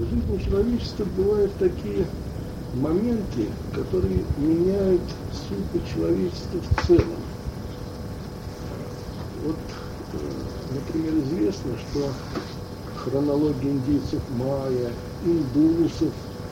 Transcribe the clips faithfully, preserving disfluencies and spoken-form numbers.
в жизни человечества бывают такие моменты, которые меняют судьбу человечества в целом. Вот, например, известно, что хронология индейцев майя, индусов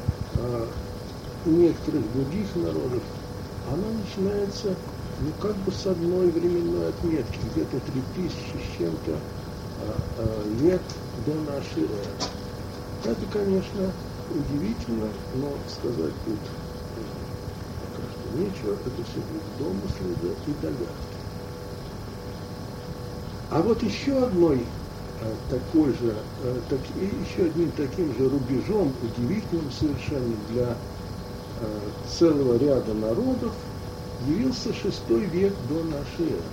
и некоторых других народов, она начинается, ну, как бы с одной временной отметки, где-то три тысячи с чем-то лет до нашей эры. Это, конечно, удивительно, но сказать тут пока что нечего, это все будет домыслы да, и догадки. А вот еще одной такой же, так, еще одним таким же рубежом, удивительным совершенно для целого ряда народов, явился шестой век до нашей эры.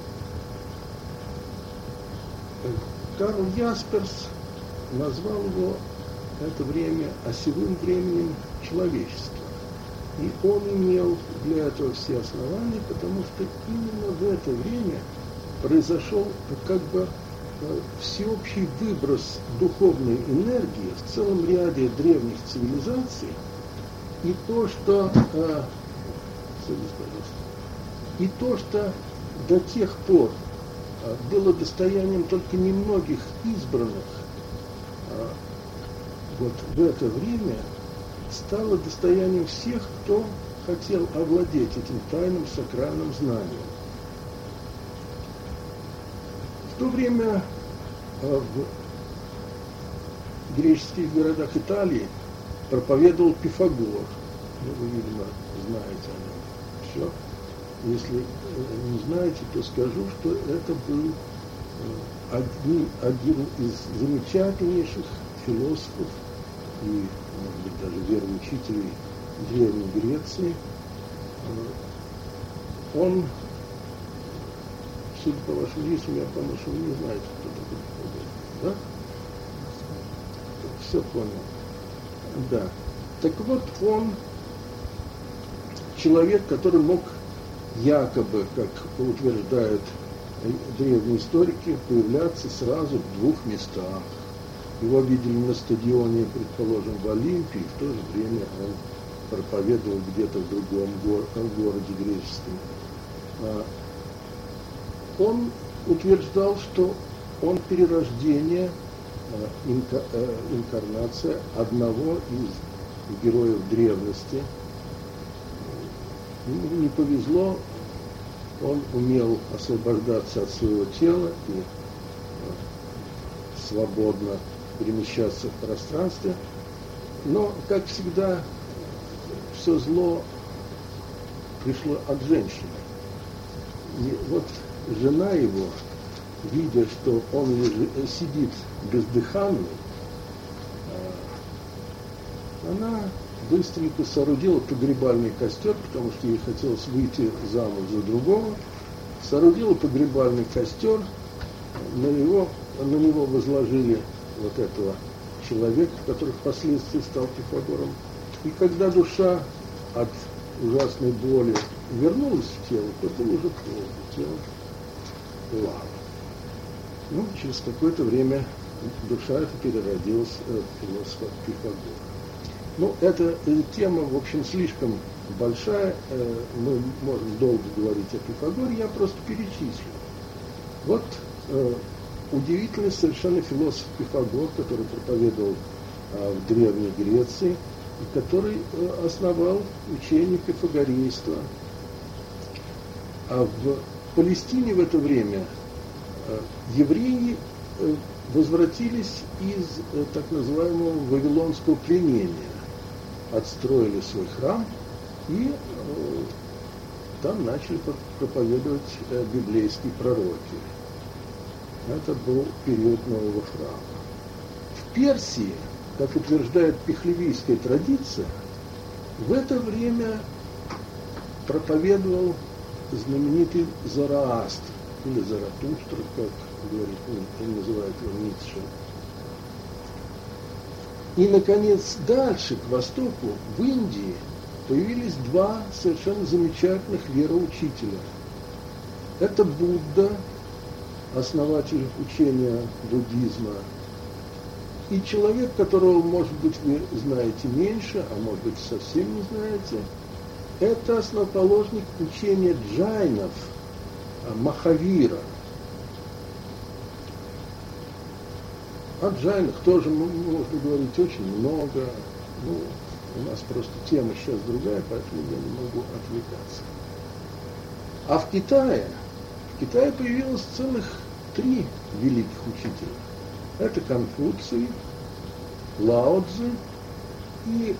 Карл Ясперс назвал его это время осевым временем человечества. И он имел для этого все основания, потому что именно в это время произошел как бы всеобщий выброс духовной энергии в целом ряде древних цивилизаций. И то, что, э, и то, что до тех пор э, было достоянием только немногих избранных, э, вот в это время стало достоянием всех, кто хотел овладеть этим тайным сакральным знанием. В то время э, в греческих городах Италии проповедовал Пифагор. Ну, вы, видимо, знаете о нем все. Если не знаете, то скажу, что это был один, один из замечательнейших философов и, может быть, даже вероучителей Древней Греции. Он, судя по вашим лицам, я понял, что вы не знаете, кто такой Пифагор, да? Все понял. Да. Так вот, он человек, который мог якобы, как утверждают древние историки, появляться сразу в двух местах. Его видели на стадионе, предположим, в Олимпии, в то же время он проповедовал где-то в другом гор- в городе греческом. Он утверждал, что он перерождение, инкарнация одного из героев древности. Ему не повезло, он умел освобождаться от своего тела и свободно перемещаться в пространстве, но, как всегда, все зло пришло от женщины. И вот жена его, видя, что он сидит бездыханный, она быстренько соорудила погребальный костер, потому что ей хотелось выйти замуж за другого, соорудила погребальный костер, на него, на него возложили вот этого человека, который впоследствии стал Пифагором. И когда душа от ужасной боли вернулась в тело, то было уже поздно, тело лава. Ну, через какое-то время душа эта переродилась в философа Пифагора. Ну, эта тема, в общем, слишком большая, мы можем долго говорить о Пифагоре, я просто перечислю. Вот э, удивительный совершенно философ Пифагор, который проповедовал э, в Древней Греции, и который э, основал учение пифагорейства. А в Палестине в это время э, евреи э, возвратились из э, так называемого вавилонского пленения, отстроили свой храм и э, там начали проповедовать э, библейские пророки. Это был период нового храма. В Персии, как утверждает пихлевийская традиция, в это время проповедовал знаменитый Зороастр, или Заратустра, как говорит, он называет его Ницше. И, наконец, дальше, к востоку, в Индии, появились два совершенно замечательных вероучителя. Это Будда, основатель учения буддизма, И человек, которого, может быть, вы знаете меньше, а может быть, совсем не знаете, это основоположник учения джайнов, Махавира. О джайнах тоже можно говорить очень много. Ну, у нас просто тема сейчас другая, поэтому я не могу отвлекаться. А в Китае, в Китае появилось целых три великих учителя. Это Конфуций, Лао Цзы и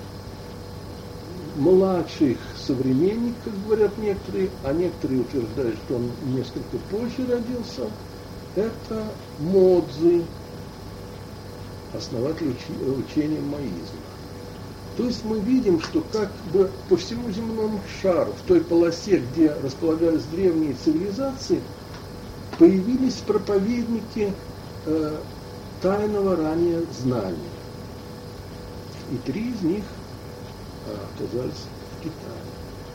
младший их современник, как говорят некоторые, а некоторые утверждают, что он несколько позже родился, это Мо Цзы, основатель учи, учения маоизма. То есть мы видим, что как бы по всему земному шару, в той полосе, где располагались древние цивилизации, появились проповедники э, тайного ранее знания. И три из них э, оказались в Китае.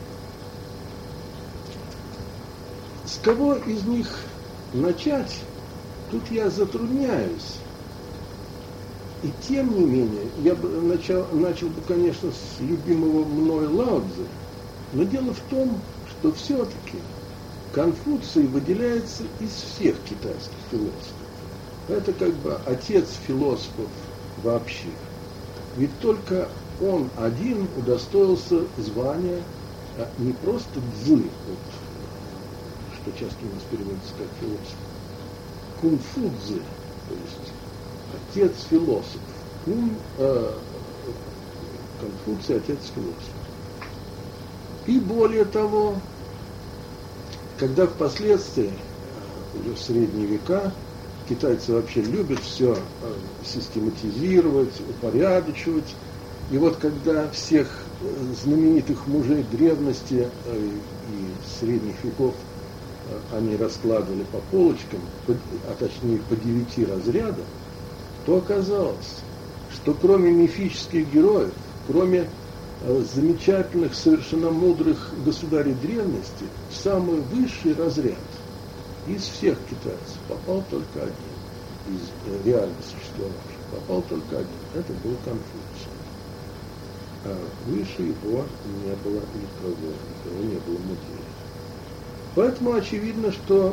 С кого из них начать, тут я затрудняюсь. И тем не менее, я бы начал, начал бы, конечно, с любимого мной Лао Цзы, но дело в том, что все-таки Конфуций выделяется из всех китайских философов. Это как бы отец философов вообще. Ведь только он один удостоился звания не просто Цзы, вот, что часто у нас переводится как философ, Кунфудзи, то есть отец философ. Кун, э, Конфуций отец философ. И более того, когда впоследствии, уже в средние века, китайцы вообще любят все систематизировать, упорядочивать. И вот когда всех знаменитых мужей древности и средних веков они раскладывали по полочкам, а точнее по девяти разрядам, то оказалось, что кроме мифических героев, кроме замечательных, совершенно мудрых государей древности, в самый высший разряд из всех китайцев попал только один, из реально существовавших, попал только один. Это был Конфуций. А выше его не было никого, никого не было мудрее. Поэтому очевидно, что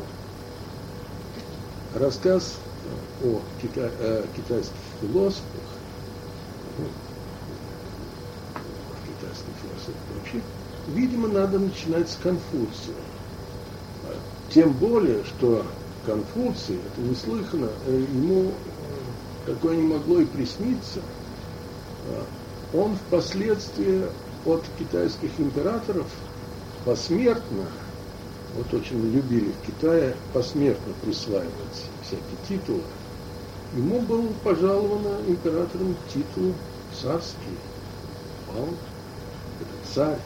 рассказ о, кита... о китайских философах, ну, о китайских философах вообще, видимо, надо начинать с Конфуция. Тем более, что Конфуций, это неслыханно, ему такое не могло и присниться. Он впоследствии от китайских императоров посмертно, вот очень любили в Китае посмертно присваивать всякие титулы, ему был пожалован императором титул царский. Он, это царь.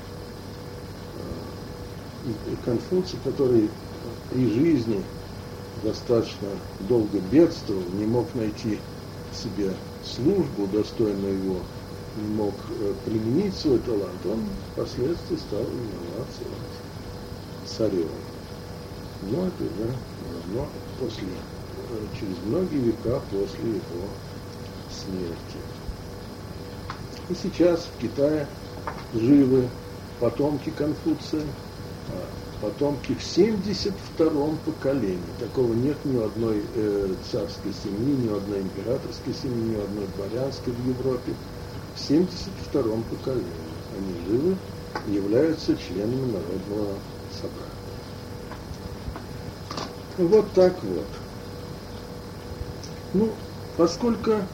И Конфуций, который при жизни достаточно долго бедствовал, не мог найти себе службу, достойную его, не мог применить свой талант, он впоследствии стал именоваться царем. Но это уже давно после, через многие века после его смерти. И сейчас в Китае живы потомки Конфуция, потомки в семьдесят втором поколении. Такого нет ни у одной э, царской семьи, ни у одной императорской семьи, ни у одной дворянской в Европе. В семьдесят втором поколении они живы и являются членами Народного собрания. Вот так вот. Ну, поскольку э,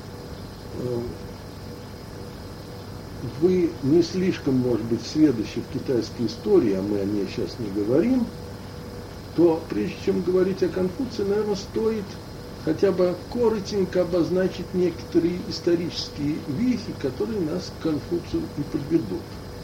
вы не слишком, может быть, сведущи в китайской истории, а мы о ней сейчас не говорим, то прежде чем говорить о Конфуции, наверное, стоит хотя бы коротенько обозначить некоторые исторические вехи, которые нас к Конфуцию и подведут.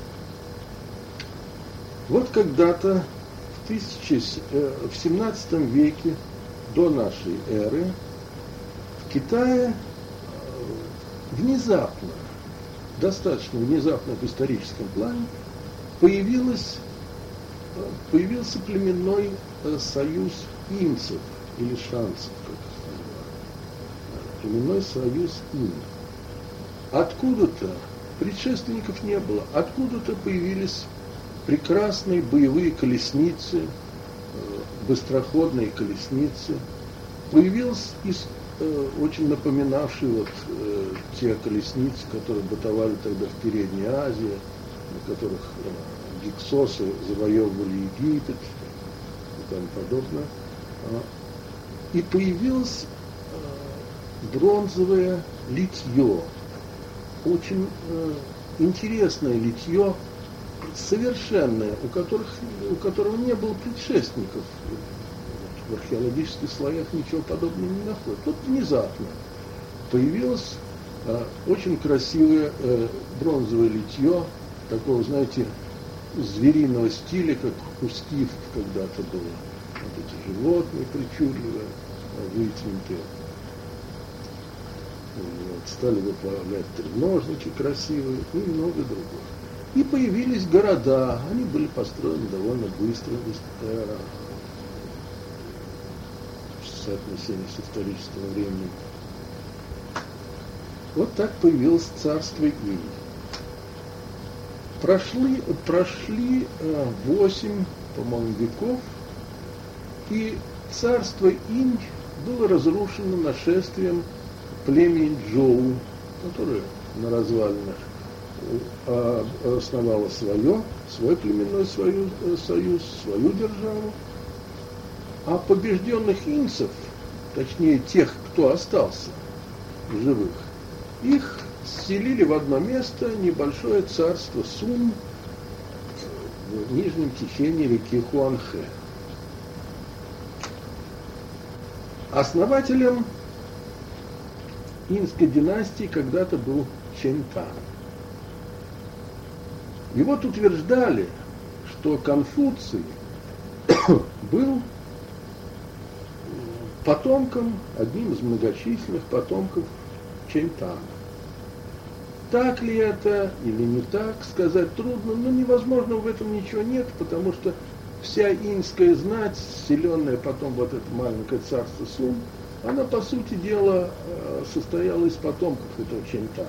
Вот когда-то в, тысячи, э, в семнадцатом веке до нашей эры в Китае э, внезапно, достаточно внезапно в историческом плане, появилась, появился племенной союз инцев или шанцев, как их называют. племенной союз Инь. Откуда-то, предшественников не было, откуда-то появились прекрасные боевые колесницы, быстроходные колесницы. Появился из, э, очень напоминавший вот э, те колесницы, которые бытовали тогда в Передней Азии, на которых э, гиксосы завоевывали Египет и тому подобное. И появилось э, бронзовое литье, очень э, интересное литье, совершенное, у, которых, у которого не было предшественников. В археологических слоях ничего подобного не находят. Тут внезапно появилось э, очень красивое э, бронзовое литье, такого, знаете, звериного стиля, как у скифов когда-то было. Вот эти животные причудливые, вытянутые. Вот, стали выплавлять треножники красивые и много другого. И появились города, они были построены довольно быстро, в соотношении с исторического времени. Вот так появилось царство Инь. Прошли, прошли восемь, по-моему, веков, и царство Инь было разрушено нашествием племени Джоу, которое на развалинах основало свое, свой племенной союз, союз, свою державу. А побежденных инцев, точнее тех, кто остался в живых, их селили в одно место, небольшое царство Сун в нижнем течении реки Хуанхэ. Основателем инской династии когда-то был Чэнь-Тан. И вот утверждали, что Конфуций был потомком, одним из многочисленных потомков Чэнь-Тана. Так ли это или не так, сказать трудно, но невозможно в этом ничего нет, потому что вся иньская знать, селенная потом вот это маленькое царство Сун, она, по сути дела, состояла из потомков этого Чэнь-Тана.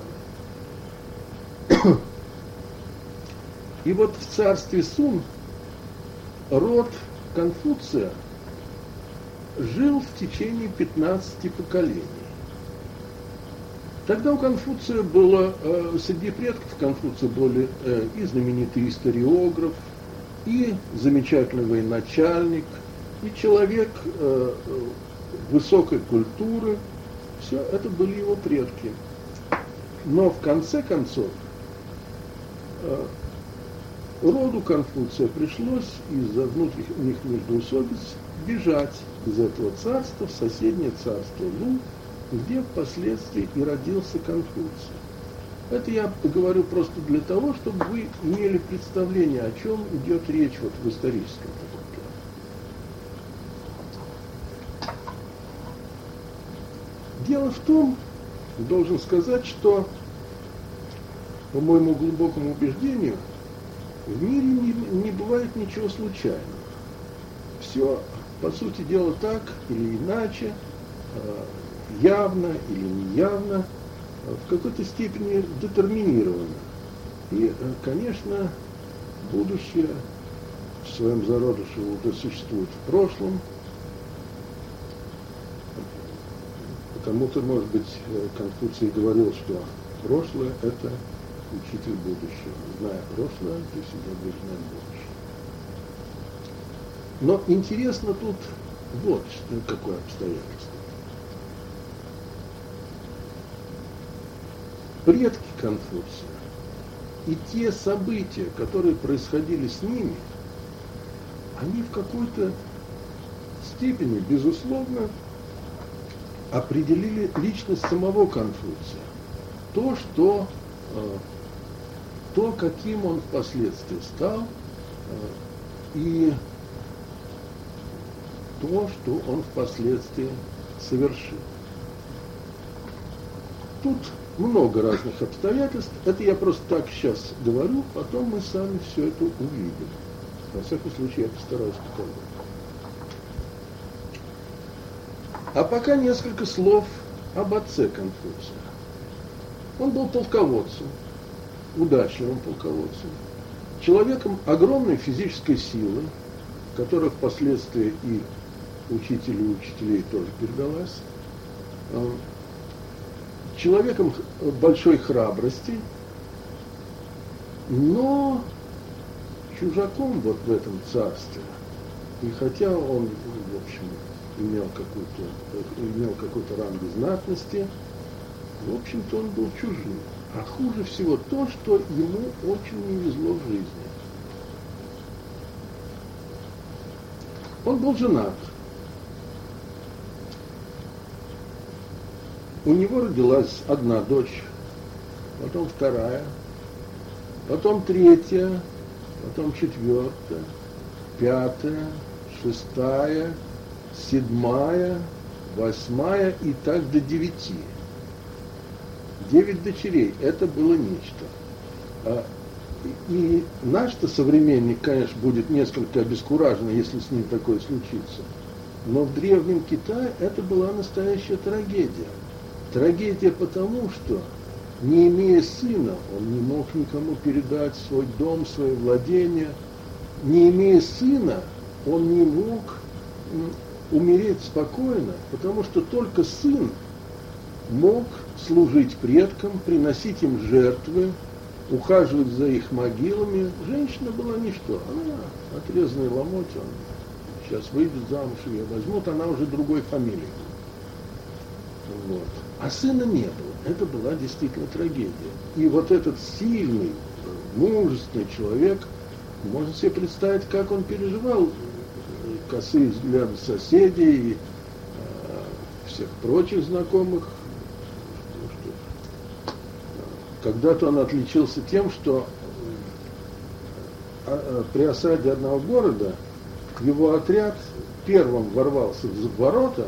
И вот в царстве Сун род Конфуция жил в течение пятнадцати поколений. Тогда у Конфуция было, э, среди предков Конфуция были э, и знаменитый историограф, и замечательный военачальник, и человек э, высокой культуры. Все это были его предки. Но в конце концов э, роду Конфуция пришлось из-за внутренних междоусобиц бежать из этого царства в соседнее царство Лу, где впоследствии и родился Конфуций. Это я говорю просто для того, чтобы вы имели представление, о чем идет речь вот в историческом таком плане. Дело в том, должен сказать, что, по моему глубокому убеждению, в мире не, не бывает ничего случайного. Все, по сути дела, так или иначе, явно или неявно, в какой-то степени детерминировано. И, конечно, будущее в своем зародыше уже существует в прошлом. Потому-то, может быть, Конфуций говорил, что прошлое – это учитель будущего. Зная прошлое, ты всегда будешь знать будущее. Но интересно тут вот какое обстоятельство. Предки Конфуция и те события, которые происходили с ними, они в какой-то степени, безусловно, определили личность самого Конфуция. То, что, то, каким он впоследствии стал, и то, что он впоследствии совершил. Тут много разных обстоятельств. Это я просто так сейчас говорю, потом мы сами все это увидим. Во всяком случае, я постараюсь показать. А пока несколько слов об отце Конфуция. Он был полководцем, удачливым полководцем, человеком огромной физической силы, которая впоследствии и учителю учителей тоже передалась, человеком большой храбрости, но чужаком вот в этом царстве. И хотя он, в общем, имел какой-то, имел какой-то ранг знатности, в общем-то он был чужим. А хуже всего то, что ему очень не везло в жизни. Он был женат. У него родилась одна дочь, потом вторая, потом третья, потом четвертая, пятая, шестая, седьмая, восьмая и так до девяти. Девять дочерей, это было нечто. А, и, и наш-то современник, конечно, будет несколько обескуражен, если с ним такое случится. Но в Древнем Китае это была настоящая трагедия. Трагедия потому, что, не имея сына, он не мог никому передать свой дом, свое владение. Не имея сына, он не мог умереть спокойно, потому что только сын мог служить предкам, приносить им жертвы, ухаживать за их могилами. Женщина была ничто. Она отрезанный ломоть, он сейчас выйдет замуж, ее возьмут, она уже другой фамилии. Вот. А сына не было. Это была действительно трагедия. И вот этот сильный, мужественный человек, можно себе представить, как он переживал косые взгляды соседей и э, всех прочих знакомых. Когда-то он отличился тем, что при осаде одного города его отряд первым ворвался в ворота,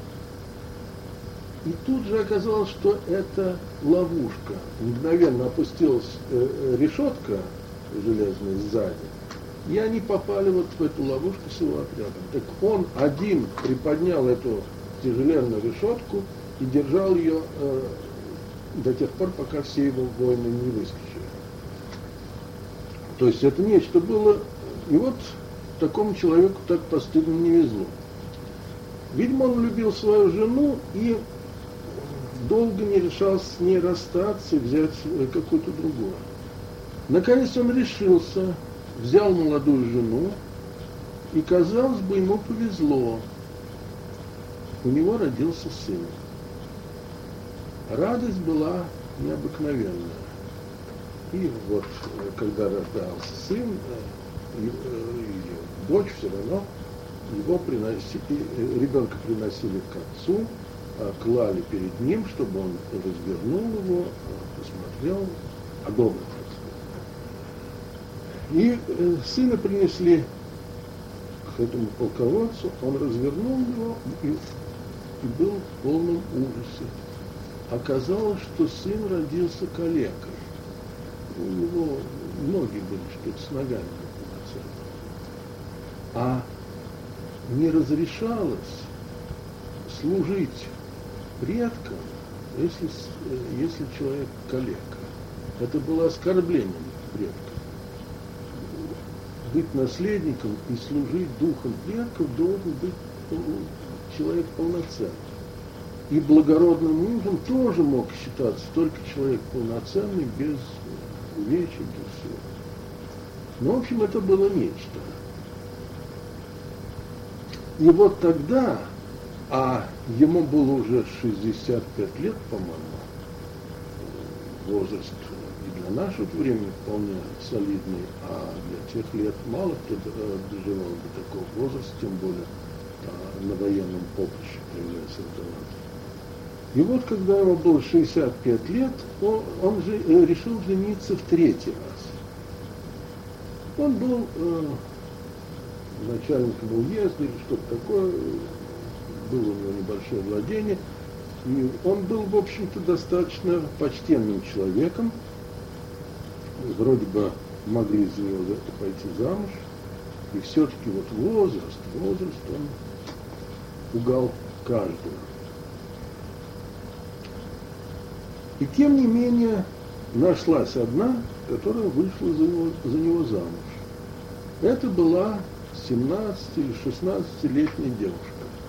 и тут же оказалось, что это ловушка. Мгновенно опустилась решетка железная сзади, и они попали вот в эту ловушку с его отрядом. Так он один приподнял эту тяжеленную решетку и держал ее до тех пор, пока все его воины не выскочили. То есть это нечто было, и вот такому человеку так постыдно не везло. Видимо, он любил свою жену и долго не решался с ней расстаться и взять какую-то другую. Наконец он решился, взял молодую жену, и, казалось бы, ему повезло. У него родился сын. Радость была необыкновенная. И вот, когда рождался сын, и дочь, все равно его приносили, ребенка приносили к отцу, клали перед ним, чтобы он развернул его, посмотрел, одобрил. И сына принесли к этому полководцу, он развернул его и, и был в полном ужасе. Оказалось, что сын родился калекой. У него ноги были что-то с ногами, как у отца. А не разрешалось служить предкам, если, если человек калека. Это было оскорблением предков. Быть наследником и служить духом предков должен быть человек полноценный. И благородным мужем тоже мог считаться только человек полноценный, без увечий, без всего. Но, в общем, это было нечто. И вот тогда, а ему было уже шестьдесят пять лет, по-моему, возраст и для нашего времени вполне солидный, а для тех лет мало кто доживал до такого возраста, тем более на военном поприще появляется автомат. И вот, когда ему было шестьдесят пять лет, он, он же, э, решил жениться в третий раз. Он был э, начальником уезда или что-то такое, было у него небольшое владение, и он был, в общем-то, достаточно почтенным человеком, вроде бы могли за него пойти замуж, и все-таки вот возраст, возраст, он пугал каждого. И тем не менее нашлась одна, которая вышла за него, за него замуж. Это была семнадцати- или шестнадцатилетняя девушка.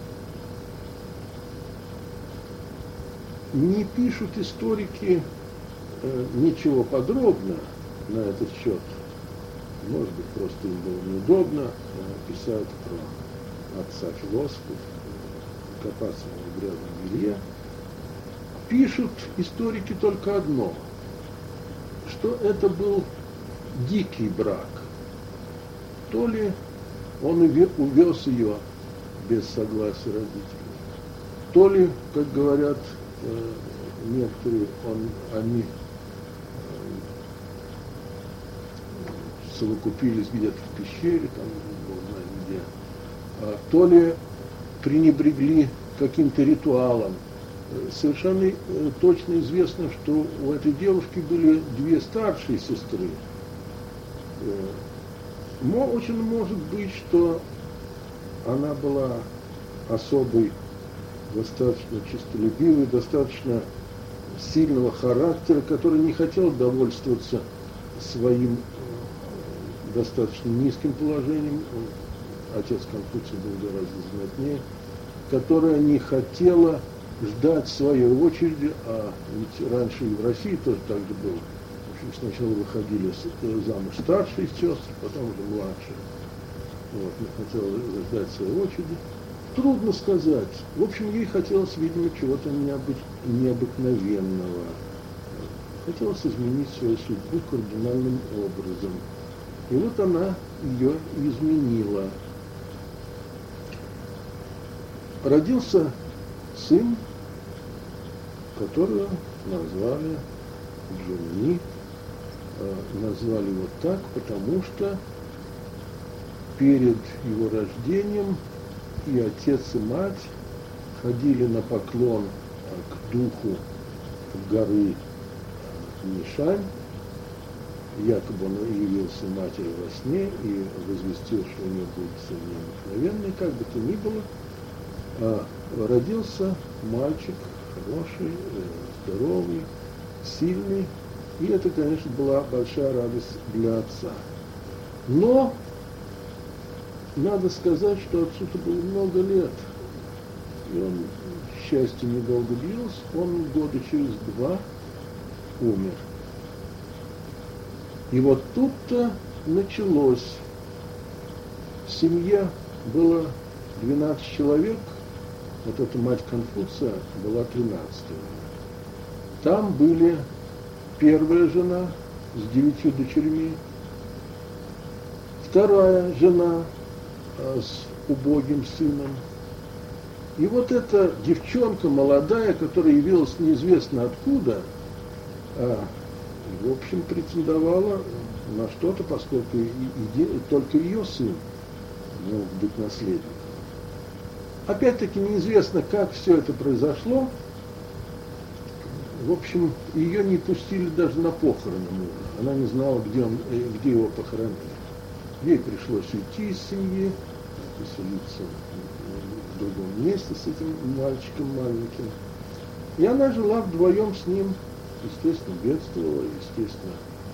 Не пишут историки э, ничего подробно на этот счет. Может быть, просто им было неудобно э, писать про отца философов, э, копаться в грязном белье. Пишут историки только одно, что это был дикий брак. То ли он увез ее без согласия родителей, то ли, как говорят э, некоторые, он, они э, совокупились где-то в пещере, там, не знаю где, а, то ли пренебрегли каким-то ритуалом. Совершенно э, точно известно, что у этой девушки были две старшие сестры. Э, очень может быть, что она была особой, достаточно честолюбивой, достаточно сильного характера, который не хотел довольствоваться своим э, достаточно низким положением. Отец Конфуций был гораздо знатнее, которая не хотела ждать своей очереди, а ведь раньше и в России тоже так же было. В общем, сначала выходили замуж старшие сестры, потом уже младшие. Вот, не хотела ждать своей очереди. Трудно сказать. В общем, ей хотелось, видимо, чего-то необы... необыкновенного. Хотелось изменить свою судьбу кардинальным образом. И вот она ее изменила. Родился сын, которого назвали Джунни. Назвали его так, потому что перед его рождением и отец, и мать ходили на поклон к духу горы Нишань. Якобы он явился матери во сне и возвестил, что у нее будет сын необыкновенный, как бы то ни было. А родился мальчик хороший, здоровый, сильный. И это, конечно, была большая радость для отца. Но надо сказать, что отцу-то было много лет. И он, счастье недолго длилось, он года через два умер. И вот тут-то началось. В семье было двенадцать человек, вот эта мать Конфуция была тринадцатая. Там были первая жена с девятью дочерьми, вторая жена а, с убогим сыном. И вот эта девчонка молодая, которая явилась неизвестно откуда, а, в общем, претендовала на что-то, поскольку и, и, и только ее сын мог быть наследником. Опять-таки неизвестно, как все это произошло. В общем, ее не пустили даже на похороны мужа. Она не знала, где, он, где его похоронили. Ей пришлось уйти из семьи, поселиться в другом месте с этим мальчиком маленьким. И она жила вдвоем с ним, естественно, бедствовала, естественно,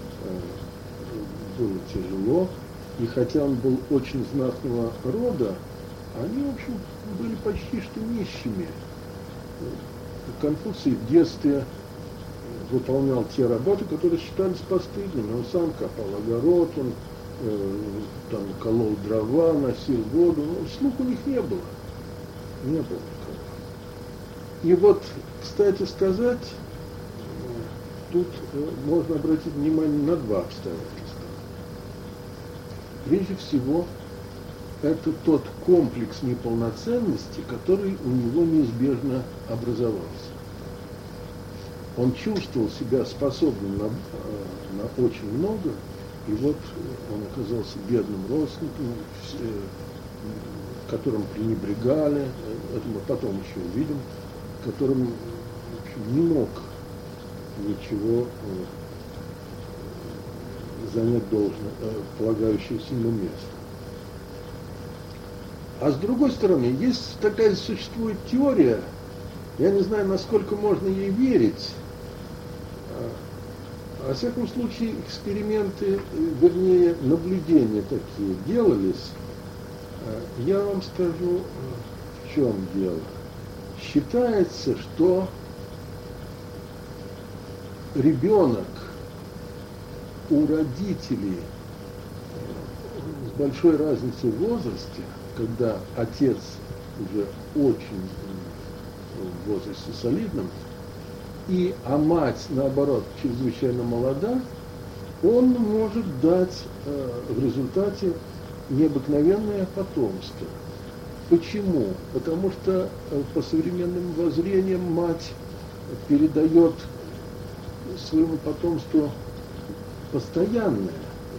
было тяжело. И хотя он был очень знатного рода, они, в общем, были почти что нищими. Конфуций в детстве выполнял те работы, которые считались постыдными. Он сам копал огород, он э, там колол дрова, носил воду. Но слуг у них не было. Не было никого. И вот, кстати сказать, тут э, можно обратить внимание на два обстоятельства. Прежде всего, это тот комплекс неполноценности, который у него неизбежно образовался. Он чувствовал себя способным на, на очень много, и вот он оказался бедным родственником, которым пренебрегали, это мы потом еще увидим, которым, в общем, не мог ничего занять должное, полагающееся ему место. А с другой стороны, есть такая, существует теория, я не знаю, насколько можно ей верить, Во всяком случае, эксперименты, вернее, наблюдения такие делались. Я вам скажу, в чем дело. Считается, что ребенок у родителей с большой разницей в возрасте, когда отец уже очень в возрасте солидном, и, а мать, наоборот, чрезвычайно молода, он может дать э, в результате необыкновенное потомство. Почему? Потому что э, по современным воззрениям мать передает своему потомству постоянное,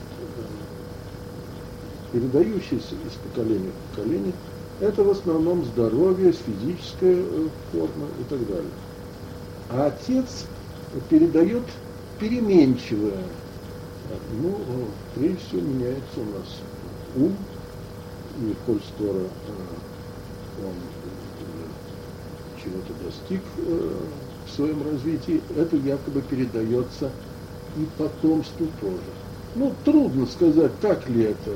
передающееся из поколения в поколение. Это в основном здоровье, физическая форма и так далее. А отец передает переменчивое. Ну, прежде всего меняется у нас ум, и коль скоро он чего-то достиг в своем развитии, это якобы передается и потомству тоже. Ну, трудно сказать, так ли это,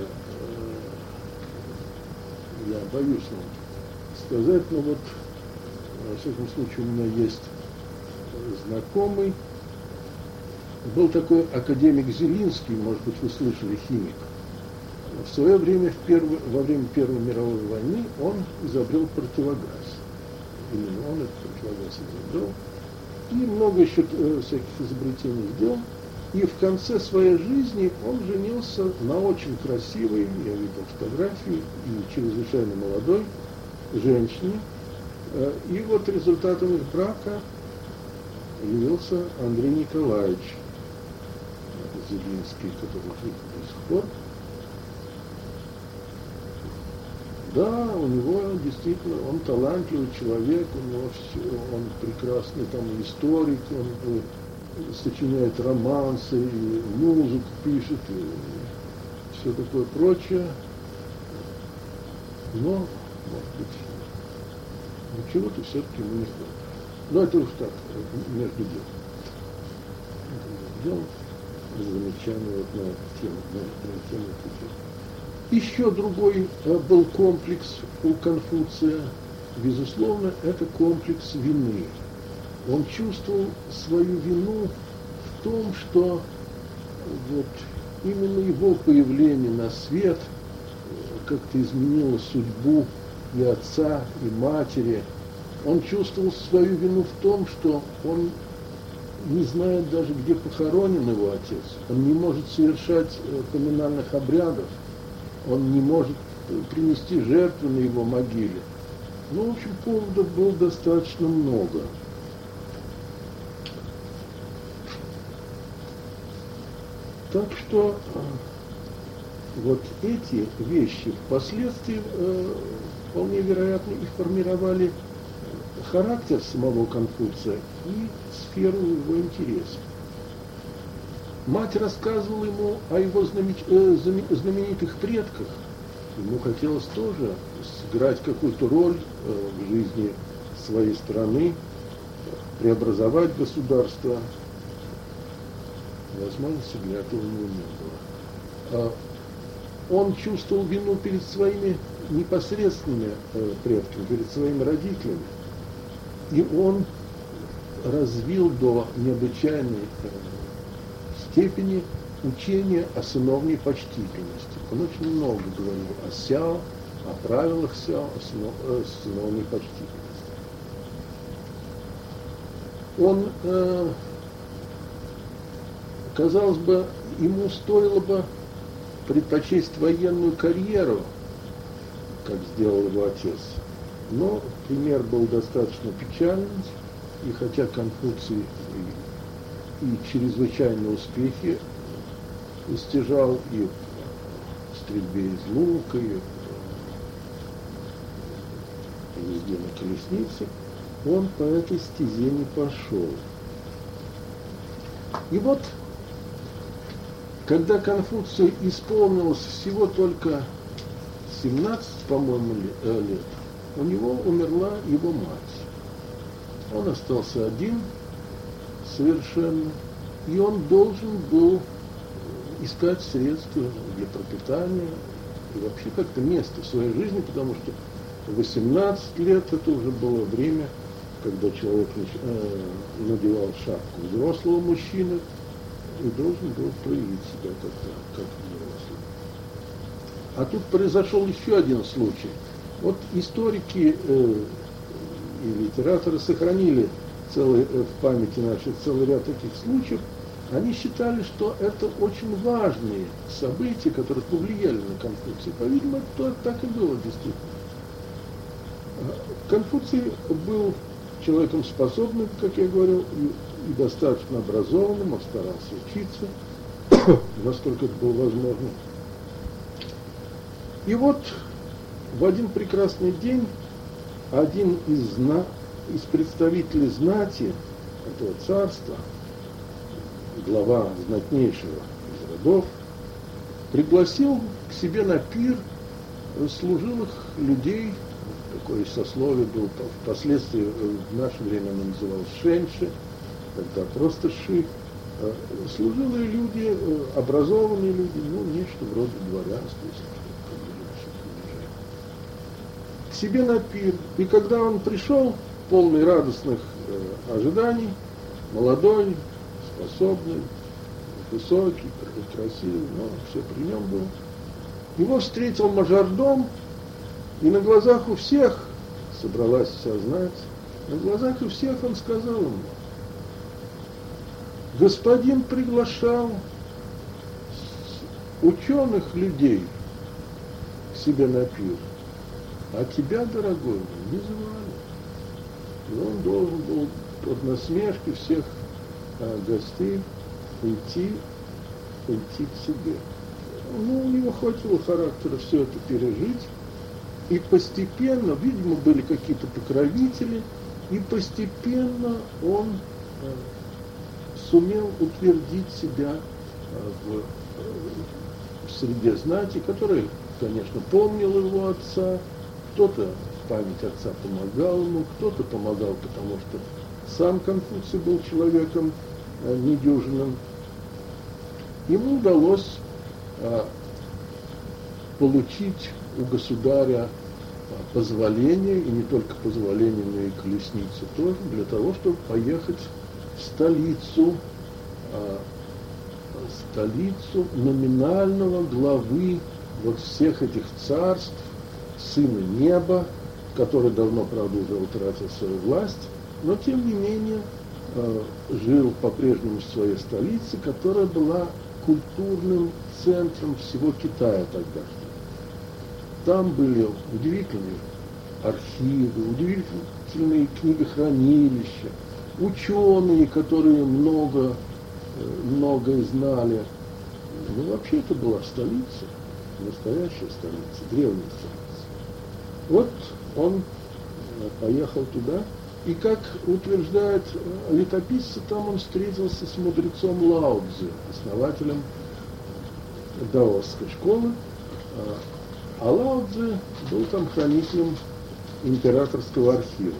я боюсь вам сказать, но вот, во всяком случае, у меня есть знакомый, был такой академик Зелинский, может быть, вы слышали, химик. В свое время, в первый, во время Первой мировой войны, он изобрел противогаз. Именно он этот противогаз изобрел. И много еще э, всяких изобретений сделал. И в конце своей жизни он женился на очень красивой, я видел фотографию, и чрезвычайно молодой женщине. Э, и вот результатом их брака явился Андрей Николаевич Зелинский, который жив до сих пор. Да, у него действительно, он талантливый человек, у него все, он прекрасный там историк, он и сочиняет романсы, и музыку пишет, и все такое прочее. Но, может быть, чего-то все-таки ему не хватает. Но это уж так, между делом. Делом замечание вот на тему, на, на тему пути. Еще другой был комплекс у Конфуция, безусловно, это комплекс вины. Он чувствовал свою вину в том, что вот именно его появление на свет как-то изменило судьбу и отца, и матери. Он чувствовал свою вину в том, что он не знает даже, где похоронен его отец. Он не может совершать поминальных обрядов. Он не может принести жертву на его могиле. Ну, в общем, поводов было достаточно много. Так что вот эти вещи впоследствии э, вполне вероятно и формировали характер самого Конфуция и сферу его интересов. Мать рассказывала ему о его знаменитых предках. Ему хотелось тоже сыграть какую-то роль в жизни своей страны, преобразовать государство. Возможности для этого у него не было. Он чувствовал вину перед своими непосредственными предками, перед своими родителями. И он развил до необычайной степени учение о сыновней почтительности. Он очень много говорил о сяо, о правилах сяо, о сыновней почтительности. Он, э, казалось бы, ему стоило бы предпочесть военную карьеру, как сделал его отец. Но пример был достаточно печальный, и хотя Конфуций и, и чрезвычайные успехи достижал и в стрельбе из лука, и везде на колеснице, он по этой стезе не пошел. И вот, когда Конфуцию исполнилось всего только семнадцать, по-моему, лет, у него умерла его мать. Он остался один совершенно. и он должен был искать средства для пропитания и вообще как-то место в своей жизни, потому что восемнадцать лет это уже было время, когда человек э, надевал шапку взрослого мужчины и должен был проявить себя как-то как взрослый. А тут произошел еще один случай. Вот историки э, и литераторы сохранили целый, э, в памяти нашей целый ряд таких случаев. Они считали, что это очень важные события, которые повлияли на Конфуция. По-видимому, это так и было действительно. Конфуций был человеком способным, как я говорил, и, и достаточно образованным, он старался учиться, насколько это было возможно. И вот в один прекрасный день один из, зна... из представителей знати этого царства, глава знатнейшего из родов, пригласил к себе на пир служилых людей, такое сословие было впоследствии, в наше время оно называлось шенши, тогда просто ши, служилые люди, образованные люди, ну, нечто вроде дворянства, если что-то, к себе на пир. И когда он пришел, полный радостных э, ожиданий, молодой, способный, высокий, красивый, но все при нем было. Его встретил мажордом, и на глазах у всех, собралась вся знать, на глазах у всех он сказал ему: господин приглашал ученых людей к себе на пир, а тебя, дорогой, не звали. И он должен был под насмешки всех а, гостей уйти, уйти к себе. Ну, у него хватило характера все это пережить, и постепенно, видимо, были какие-то покровители, и постепенно он э, сумел утвердить себя э, в, э, в среде знати, которая, конечно, помнила его отца, кто-то в память отца помогал ему, кто-то помогал, потому что сам Конфуций был человеком э, недюжинным. Ему удалось э, получить у государя позволение, и не только позволение, но и колесницу тоже, для того, чтобы поехать в столицу, столицу номинального главы вот всех этих царств, сына неба, который давно, правда, уже утратил свою власть, но тем не менее жил по-прежнему в своей столице, которая была культурным центром всего Китая тогда. Там были удивительные архивы, удивительные книгохранилища, ученые, которые много, многое знали. Ну, вообще это была столица, настоящая столица, древняя столица. Вот он поехал туда, и, как утверждают летописцы, там он встретился с мудрецом Лао Цзы, основателем даосской школы. А Лао Цзы был там хранителем императорского архива.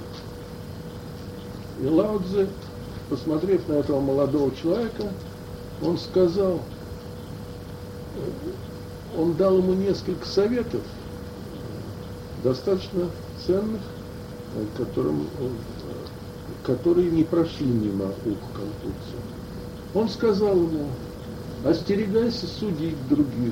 И Лао Цзы, посмотрев на этого молодого человека, он сказал, он дал ему несколько советов, достаточно ценных, которым, которые не прошли мимо уха Конфуция. Он сказал ему: остерегайся судить других.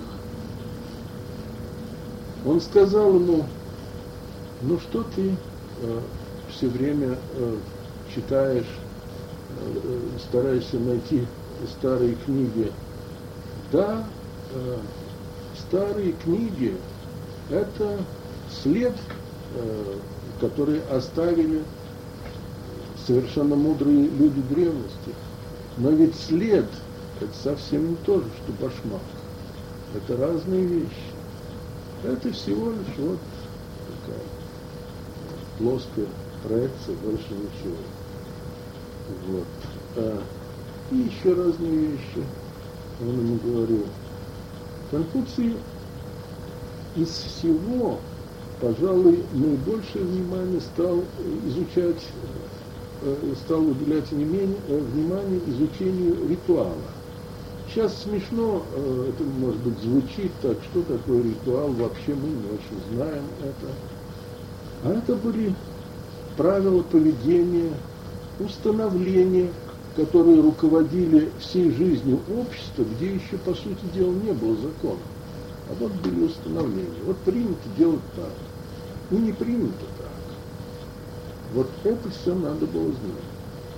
Он сказал ему: ну что ты э, все время э, читаешь, э, стараешься найти старые книги. Да, э, старые книги – это след, э, который оставили совершенно мудрые люди древности. Но ведь след – это совсем не то же, что башмак. Это разные вещи. Это всего лишь вот такая плоская проекция, больше ничего. Вот. А, и еще разные вещи он ему говорил. Конфуций из всего, пожалуй, наибольшее внимание стал изучать стал уделять внимание, внимание изучению ритуала. Сейчас смешно, это, может быть, звучит так, что такое ритуал, вообще мы не очень знаем это. А это были правила поведения, установления, которые руководили всей жизнью общества, где еще, по сути дела, не было закона. А вот были установления. Вот принято делать так, и не принято так. Вот это все надо было знать.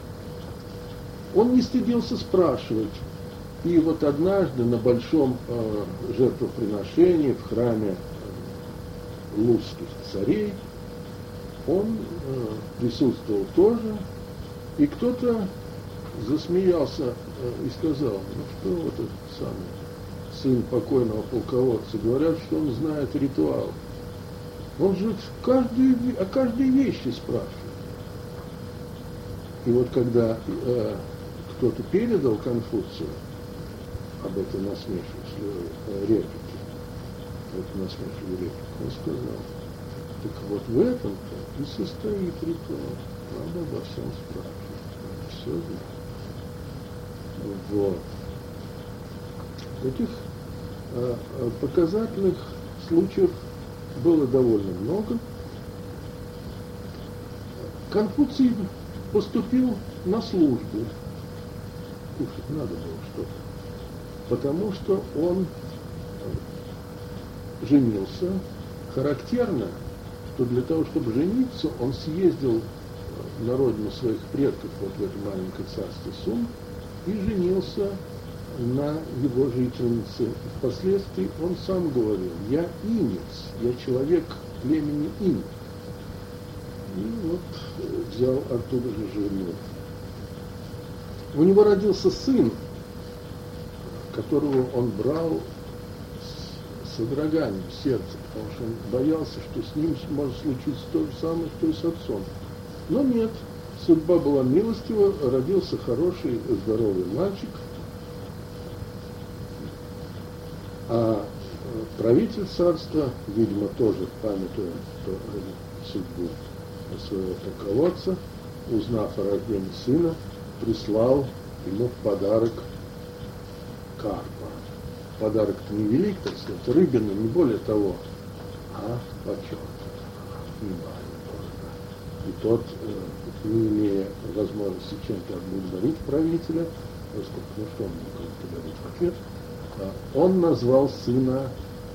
Он не стыдился спрашивать. И вот однажды на большом э, жертвоприношении в храме э, лузских царей он э, присутствовал тоже, и кто-то засмеялся э, и сказал: ну что вот этот самый сын покойного полководца, говорят, что он знает ритуал. Он же каждую, о каждой вещи спрашивает. И вот когда э, кто-то передал Конфуцию об этой насмешливой э, реплике, вот насмешливой реплике, он сказал: так вот в этом-то и состоит ритуал. Надо обо всем спрашивать, надо все знать. Вот. Таких э, показательных случаев было довольно много. Конфуций поступил на службу. Кушать надо было что-то. Потому что он женился. Характерно, что для того, чтобы жениться, он съездил на родину своих предков, вот в это маленькое царство Сун, и женился на его жительнице. Впоследствии он сам говорил: я инец, я человек племени Инь. И вот взял оттуда же жену. У него родился сын, которого он брал с содроганием сердца, потому что он боялся, что с ним может случиться то же самое, что и с отцом. Но нет, судьба была милостива, родился хороший, здоровый мальчик, а правитель царства, видимо, тоже памятуя судьбу своего полководца, узнав о рождении сына, прислал ему в подарок карпа. Подарок-то не велик, так сказать, рыбина, не более того, а почет, внимание тоже. И тот, не имея возможности чем-то отблагодарить правителя, поскольку, ну что он мог подарить в ответ, он назвал сына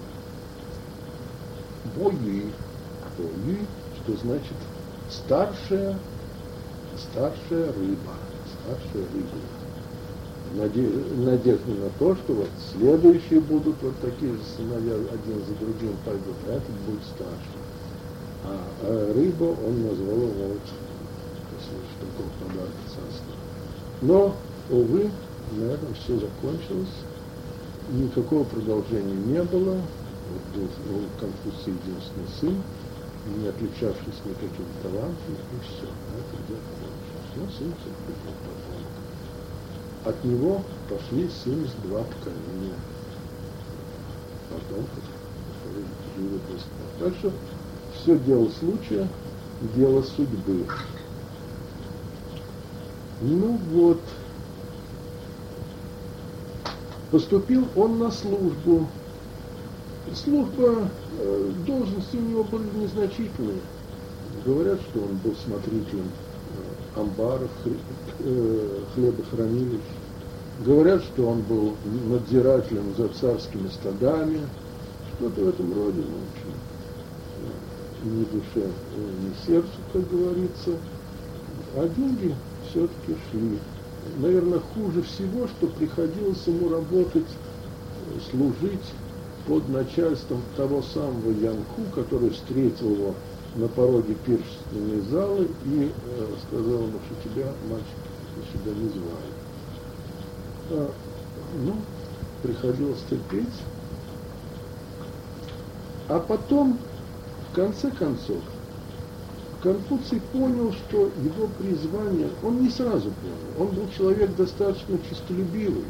Бои, Бои, что значит старшая, старшая рыба, старшая рыба. Надежда на то, что вот следующие будут вот такие же сыновья, один за другим пойдут, а этот будет старше. А, а рыба он назвал его вот, такого подарка царства. Но, увы, на этом все закончилось. Никакого продолжения не было. Вот был у Конфуция единственный сын, не отличавшийся никаким талантом, и все. Это где кончилось. Но сын все-таки был потомок. От него пошли семьдесят два поколения потомков, которые жили до сих пор. Так что все дело случая, дело судьбы. Ну вот, поступил он на службу. Служба, э, должности у него были незначительные. Говорят, что он был смотрителем э, амбаров, э, хлебохранилищ. Говорят, что он был надзирателем за царскими стадами. Что-то в этом роде, в общем, э, ни душе, э, ни сердцу, как говорится. А деньги все-таки шли. Наверное, хуже всего, что приходилось ему работать, служить под начальством того самого Янку, который встретил его на пороге пиршественной залы и э, сказал ему, что тебя, мальчик, сюда не звали. А, ну, приходилось терпеть. А потом, в конце концов, Конфуций понял, что его призвание, он не сразу понял, он был человек достаточно честолюбивый,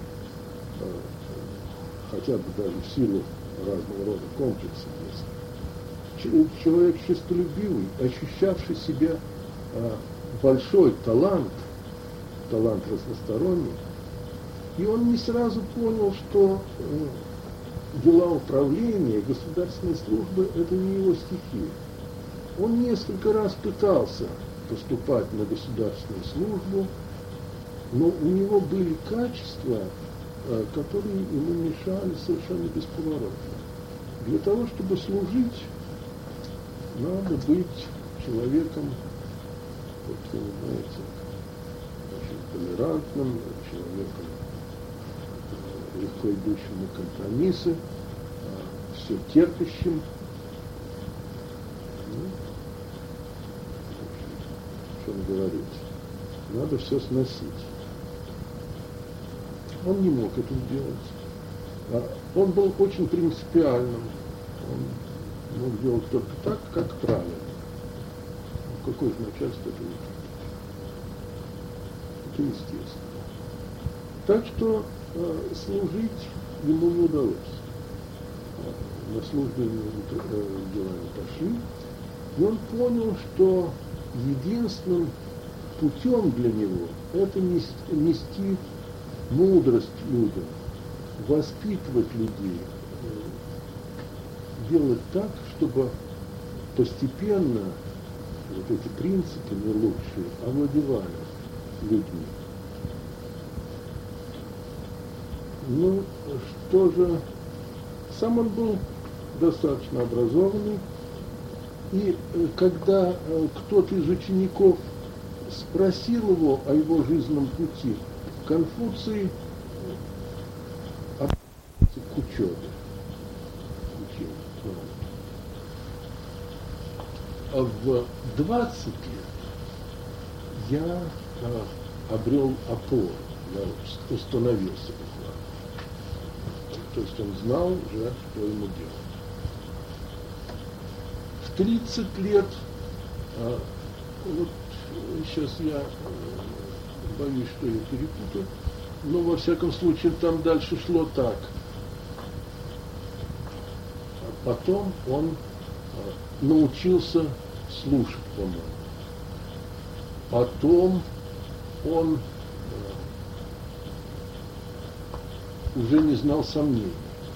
хотя бы даже в силу разного рода комплексов. Человек честолюбивый, ощущавший себя большой талант, талант разносторонний, и он не сразу понял, что э, дела управления, государственной службы – это не его стихия. Он несколько раз пытался поступать на государственную службу, но у него были качества, э, которые ему мешали совершенно бесповоротно. Для того, чтобы служить, надо быть человеком, вот, вы знаете, очень толерантным, человеком, легко идущим на компромиссы, все терпящим. Ну, в общем, что говорить, надо все сносить. Он не мог это сделать. Он был очень принципиальным. Он мог делать только так, как правильно. Ну, какое же начальство это не так? Это естественно. Так что э, служить ему не удалось. На службе э, дела не пошли. И он понял, что единственным путем для него это нести, нести мудрость людям, воспитывать людей, э, делать так, чтобы постепенно вот эти принципы наилучшие овладевали людьми. Ну, что же, сам он был достаточно образованный, и э, когда э, кто-то из учеников спросил его о его жизненном пути, Конфуций обратился к учебе. Учил. А в двадцать лет я а, обрел опору, я установился буквально. То есть он знал уже, что ему делать. В тридцать лет, а, вот сейчас я боюсь, что я перепутаю, но во всяком случае там дальше шло так. А потом он а, научился слушать, по-моему. Потом он а, уже не знал сомнений.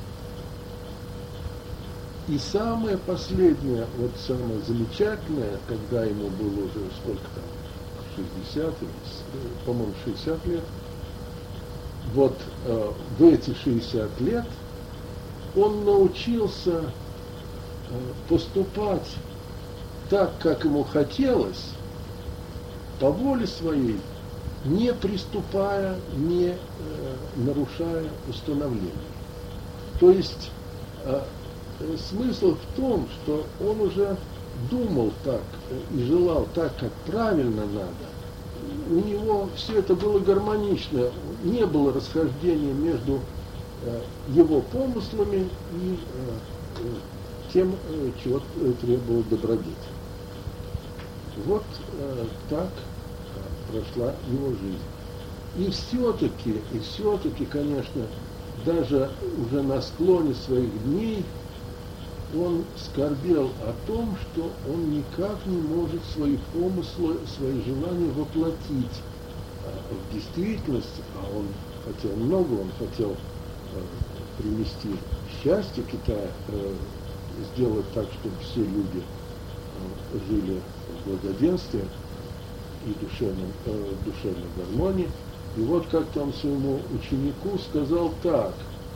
И самое последнее, вот самое замечательное, когда ему было уже сколько там, шестьдесят, по-моему, шестьдесят лет, вот э, в эти шестьдесят лет он научился э, поступать так, как ему хотелось, по воле своей, не приступая, не э, нарушая установления. То есть э, смысл в том, что он уже думал так и желал так, как правильно надо. У него все это было гармонично, не было расхождения между э, его помыслами и э, тем, э, чего требовал добродетель. Вот э, так э, прошла его жизнь. И все-таки, и все-таки, конечно, даже уже на склоне своих дней он скорбел о том, что он никак не может свои помыслы, свои желания воплотить в действительность, а он хотел много, он хотел принести счастье Китая, сделать так, чтобы все люди жили в благоденствии и душевной, душевной гармонии. И вот как-то он своему ученику сказал так: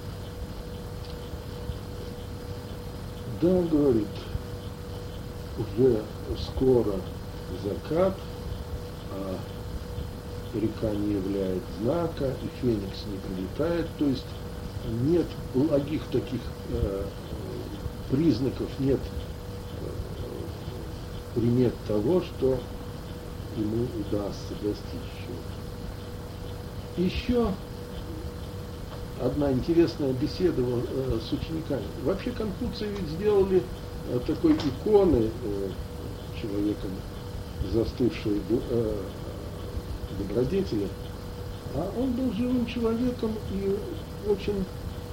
да, говорит, уже скоро закат, а река не являет знака, и феникс не прилетает, то есть нет благих таких э, признаков, нет э, примет того, что ему удастся достичь чего-то. Еще одна интересная беседа э, с учениками. Вообще Конфуция ведь сделали э, такой иконы э, человеком, застывшей э, добродетели, а он был живым человеком и очень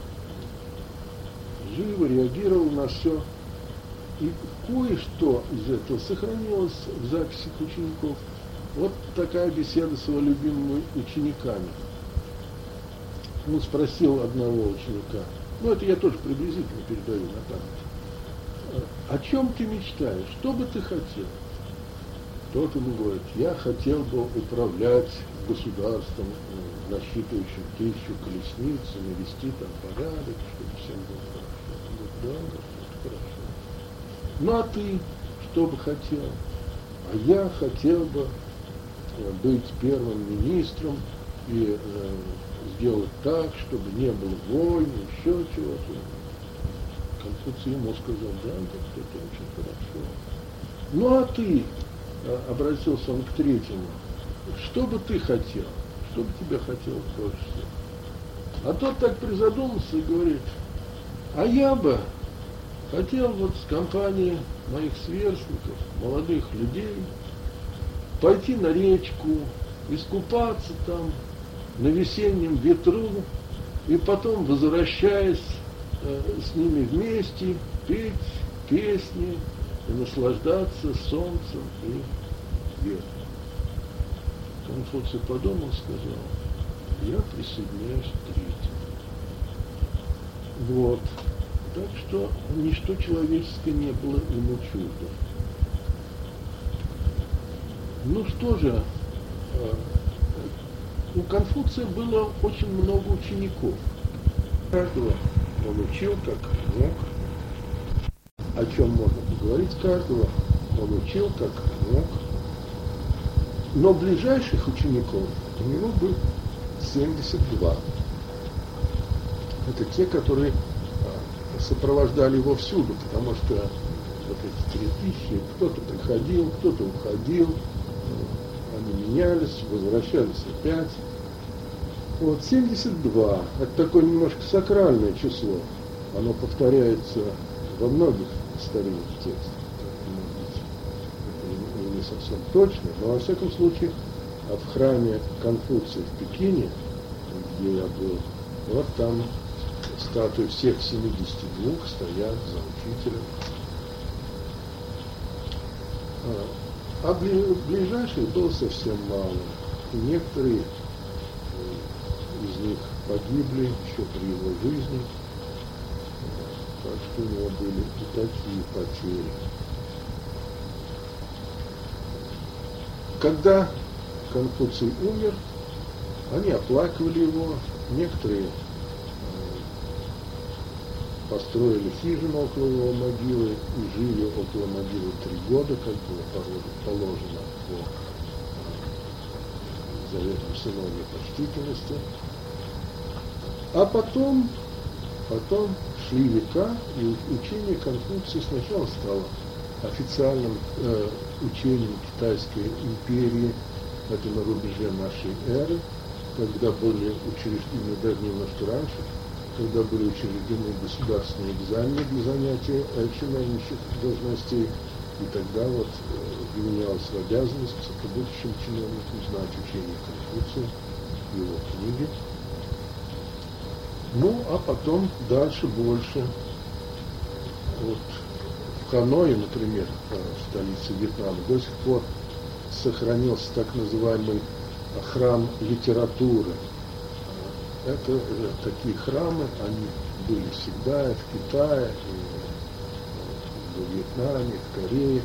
живо реагировал на все. И кое-что из этого сохранилось в записях учеников. Вот такая беседа с его любимыми учениками. Он спросил одного ученика, ну это я тоже приблизительно передаю на память, о чем ты мечтаешь, что бы ты хотел? Тот ему говорит, я хотел бы управлять государством, насчитывающим тысячу колесниц, навести там порядок, чтобы всем было хорошо. Он говорит, да, Господь, хорошо. Ну а ты что бы хотел? А я хотел бы быть первым министром и э, сделать так, чтобы не было войн, еще чего-то. Конфуций ему сказал, да, это очень хорошо. Ну а ты, обратился он к третьему, что бы ты хотел? Что бы тебе хотелось больше всего? А тот так призадумался и говорит, а я бы хотел вот с компанией моих сверстников, молодых людей, пойти на речку, искупаться там на весеннем ветру, и потом, возвращаясь э, с ними вместе, петь песни и наслаждаться солнцем и ветром. Конфуций подумал, сказал, я присоединяюсь к третьему. Вот. Так что ничто человеческое не было ему чудо. Ну что же, у Конфуция было очень много учеников. Каждого он учил как мог. О чем можно поговорить, каждого он учил как мог. Но ближайших учеников у него было семьдесят два. Это те, которые сопровождали его всюду, потому что вот эти три тысячи, кто-то приходил, кто-то уходил, они менялись, возвращались опять. Вот семьдесят два, это такое немножко сакральное число, оно повторяется во многих старинных текстах, это не совсем точно, но во всяком случае в храме Конфуция в Пекине, где я был, вот там статуи всех семидесяти двух стоят за учителем. А ближайших было совсем мало. И некоторые из них погибли еще при его жизни. Так что у него были и такие потери. Когда Конфуций умер, они оплакивали его. Некоторые построили хижину около его могилы и жили около могилы три года, как было положено по заветам сыновней почтительности. А потом, потом шли века, и учение Конфуция сначала стало официальным э, учением Китайской империи, это на рубеже нашей эры, когда были учреждены, даже немножко раньше, когда были учреждены государственные экзамены для занятия чиновничьих должностей, и тогда вот э, вменялось в обязанность будущим чиновникам знать учение Конфуция, его книги. Ну, а потом дальше больше. Вот в Ханое, например, в столице Вьетнама, до сих пор сохранился так называемый храм литературы. Это э, такие храмы, они были всегда и в Китае, и в Вьетнаме, и в Корее.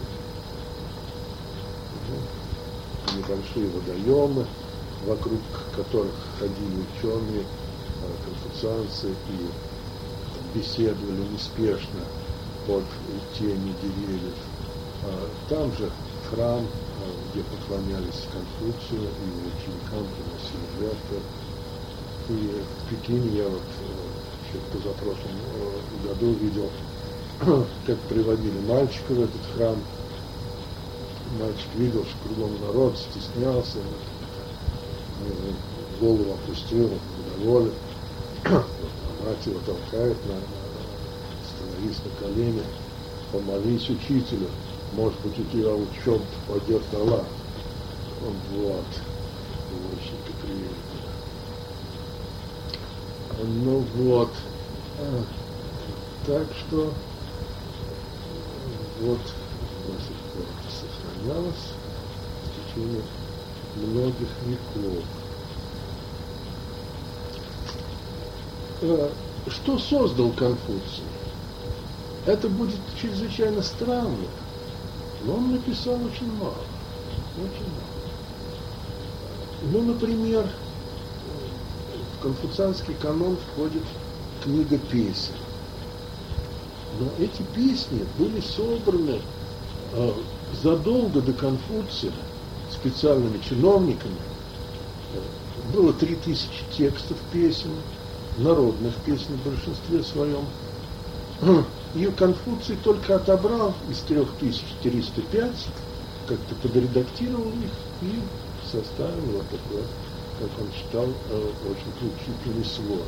Ну, небольшие водоемы, вокруг которых ходили ученые, конфуцианцы, и беседовали неспешно под тенью деревьев. Там же храм, где поклонялись Конфуцию, и его ученикам приносили жертвы. И в Пекине я вот еще в позапрошлом году видел, как приводили мальчика в этот храм. Мальчик видел, что кругом народ, стеснялся, голову опустил, недоволен. Мать его толкает, на, становись на колени, помолись учителю, может быть, у тебя учеб пойдет Аллах. Он вот, очень приятно. Ну вот, а, так что вот до сих пор это сохранялось в течение многих веков. Что создал Конфуций? Это будет чрезвычайно странно, но он написал очень мало. Очень мало. Ну, например, в конфуцианский канон входит книга песен. Но эти песни были собраны э, задолго до Конфуция специальными чиновниками. Было три тысячи текстов песен, народных песен в большинстве своем. И Конфуций только отобрал из трех тысяч триста пять, как-то подредактировал их и составил вот такой, как он считал, э, очень поучительный свод.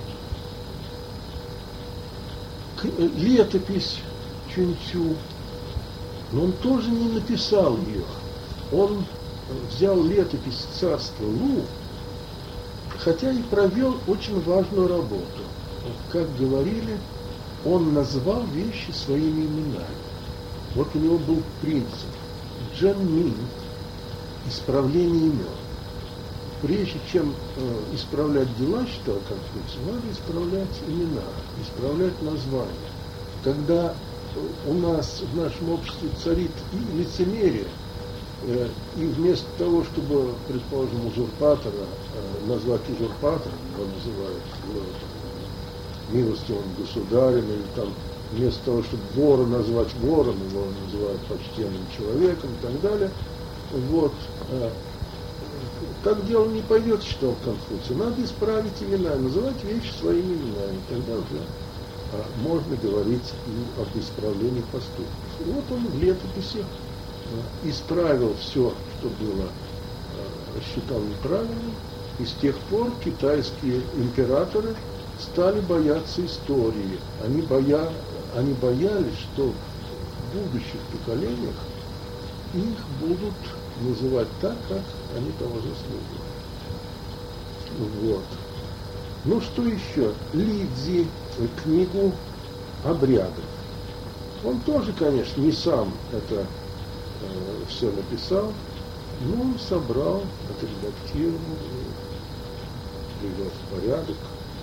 Летопись Чуньцю, но он тоже не написал ее. Он взял летопись царства Лу, хотя и провел очень важную работу. Как говорили, он назвал вещи своими именами. Вот у него был принцип Джен Мин, исправление имен. Прежде чем э, исправлять дела, считал Конфуций, надо исправлять имена, исправлять названия. Когда у нас в нашем обществе царит и лицемерие, э, и вместо того, чтобы, предположим, узурпатора э, назвать узурпатором, его называют э, милостивым государем, или там вместо того, чтобы вора назвать вором, его называют почтенным человеком и так далее, вот, э, так дело не пойдет, считал Конфуций. Надо исправить имена, называть вещи своими именами. Тогда уже а, можно говорить и об исправлении поступков. И вот он в летописи а, исправил все, что было, а, считал неправильным. И с тех пор китайские императоры стали бояться истории. Они, боя... Они боялись, что в будущих поколениях их будут называть так, как они того заслуживают. Вот. Ну что еще? Лидзи, книгу обрядов. Он тоже, конечно, не сам это э, все написал, но он собрал, отредактировал, привел в порядок.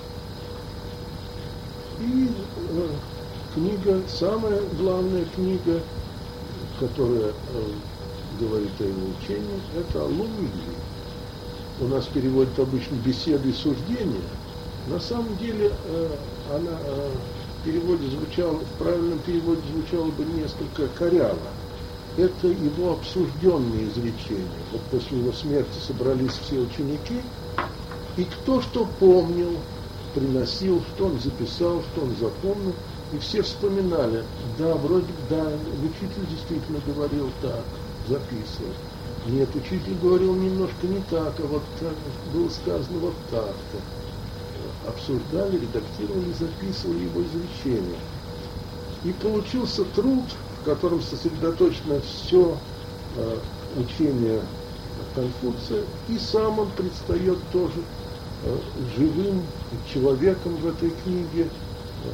И э, книга, самая главная книга, которая э, говорит о его учении, это Луньи. У нас переводят обычно беседы и суждения. На самом деле э, она э, в переводе звучала, в правильном переводе звучало бы несколько коряво. Это его обсужденные изречения. Вот после его смерти собрались все ученики, и кто что помнил, приносил, что он записал, что он запомнил, и все вспоминали, да, вроде да, учитель действительно говорил так, записывал. Нет, учитель говорил немножко не так, а вот так, было сказано вот так-то. Обсуждали, редактировали, записывали его изречения. И получился труд, в котором сосредоточено все э, учение Конфуция, и сам он предстает тоже э, живым человеком в этой книге, э,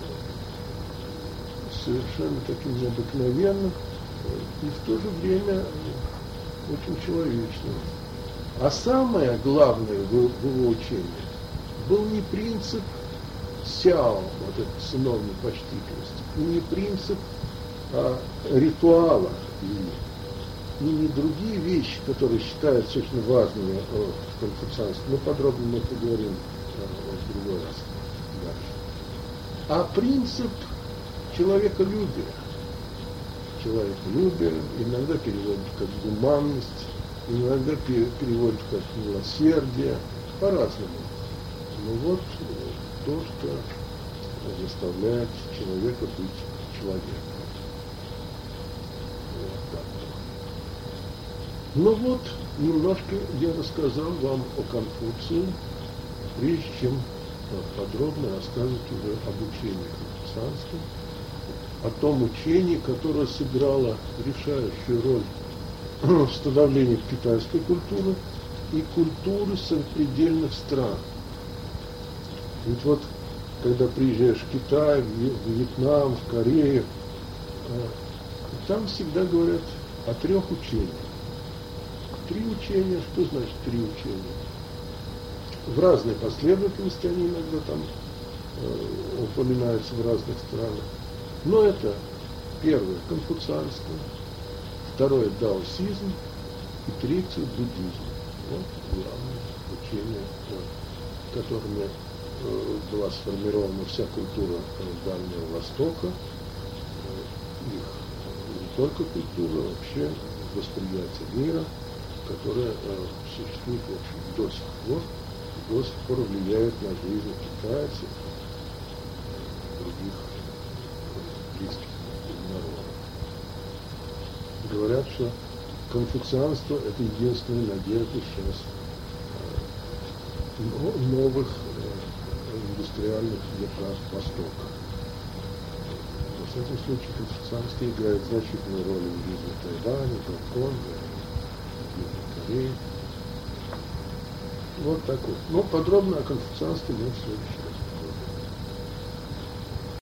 совершенно таким необыкновенным, и в то же время очень человечным. А самое главное в его учении был не принцип сяо, вот этот сыновней почтительности, и не принцип а, ритуала, и, и не другие вещи, которые считаются очень важными в конфуцианстве. Мы подробно мы поговорим а, в другой раз дальше. А принцип человеколюбия. Человеколюбие иногда переводят как гуманность, иногда переводят как милосердие, по-разному. Но вот то, что заставляет человека быть человеком. Вот так. Ну вот, немножко я рассказал вам о Конфуции, прежде чем подробно рассказывать уже об учении конфуцианском, о том учении, которое сыграло решающую роль в становлении китайской культуры и культуры сопредельных стран. Ведь вот, когда приезжаешь в Китай, в Вьетнам, в Корею, там всегда говорят о трех учениях. три учения. Что значит три учения? В разной последовательности они иногда там э, упоминаются в разных странах. Но это первое – конфуцианство, второе – даосизм и третье – буддизм. Вот главное учение, которыми э, была сформирована вся культура Дальнего Востока, э, их не только культура, а вообще восприятие мира, которое э, существует в общем, до сих пор, до сих пор влияет на жизнь китайцев и других близких народов. Говорят, что конфуцианство – это единственная надежда сейчас э, новых э, индустриальных держав Востока. В всяком случае, конфуцианство играет значительную роль в жизни Тайваня, Гонконга, Южной Кореи. Вот так вот. Но подробно о конфуцианстве мы в следующем.